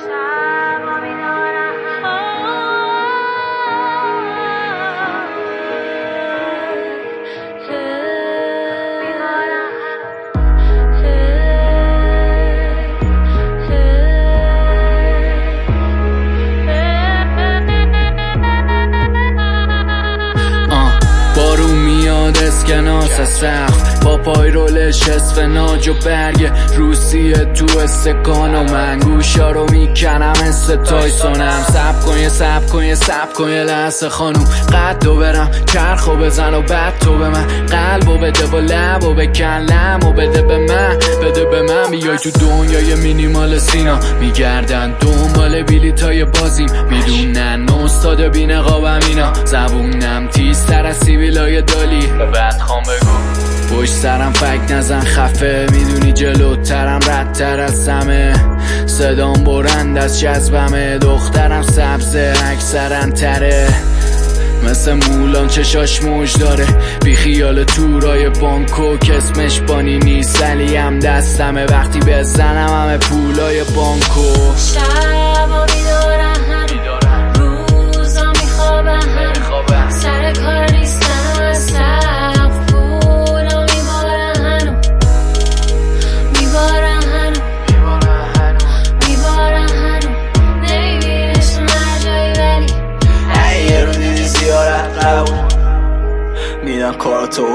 اسکناس سقف با پای رولش اسفناج و برگ روسیه تو استکان و من گوشا رو میکنم تایسونم. سب کن یه لحظه خانوم قدو برم چرخو بزن و بعد تو به من قلبو بده و لبو بکن لمو بده به من بیای تو دنیای مینیمال سینا میگردن دنبال بیلیتای بازیم میدونن استاد بی نقابم اینا زبونم تیزتر از سیبیلای دالی بعد خوام بگو پشت سرم فکر نزن خفه میدونی جلوترم ردتر از همه صدام برند از جذبمه دخترم سبزه اکثرا تره مثل مولان چشاش موج داره بی خیال تورای بانکو که اسمش بانی نیست ولی هم دستمه وقتی بزنم همه پولای بانکو شبا بیدارم روزا میخوابم سر کار نیستم از سقف پولا میبارن هنو نمیبینش هر جایی ولی یه رو دیدی زیارت قبول میدم کاراتو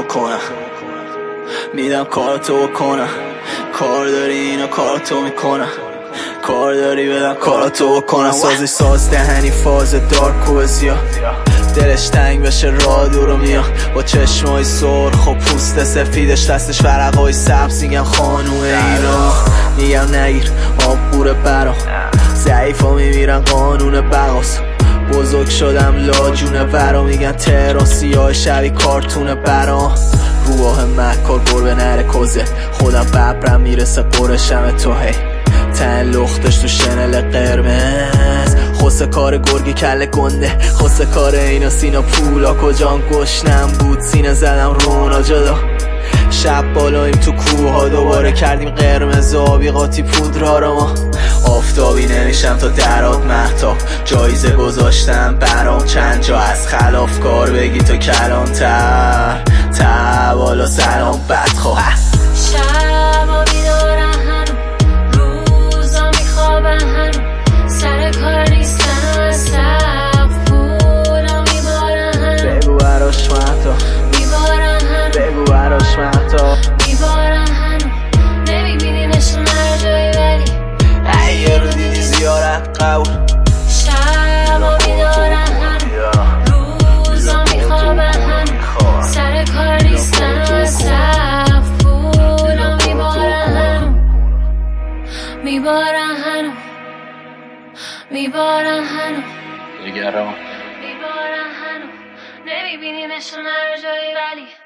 بکنم کار داری اینا کاراتو میکنم کار داری بدم کاراتو بکنم سازش ساز دهنی فاز دارک و بزیا دلش تنگ بشه راه دورو میاد با چشمای سرخ و پوست سفیدش دستش ورقای سبز میگم خانوم اینا میگم نگیر آب بوره برام ضعیفا میمیرن قانون بقاس بزرگ شدم لاجونه برا میگن تراسی های شبی کارتونه برا روح مکار گربه نره کوزه خودم ببرم میرسه قرشم تو هی تن لختش تو شنل قرمز خوصه کار گرگی کل گنده خوصه کار اینا سینا پولا کجام گشنم بود سینه زدم رونا جدا شب بالاییم تو کوه ها دوباره کردیم قرمز آبی قاطی پودرا رو ما آفتابی نمیشم تا درات مهتاب جایزه گذاشتم برام چند جا از خلافکار بگی تو کلانتر بالا سلام بدخواه شبا بیدارم روزا میخوابم سر کار نیستم از سقف پولا میبارن بگو براش مهتاب بگو براش مهتاب میبارن نمیبینینشون هر جایی ولی یه رو دیدی زیارت قبول شبا بیدارم روزا میخوابم سر کار نیستم از سقف پولا میبارن هنو نمیبینینشون هر جایی ولی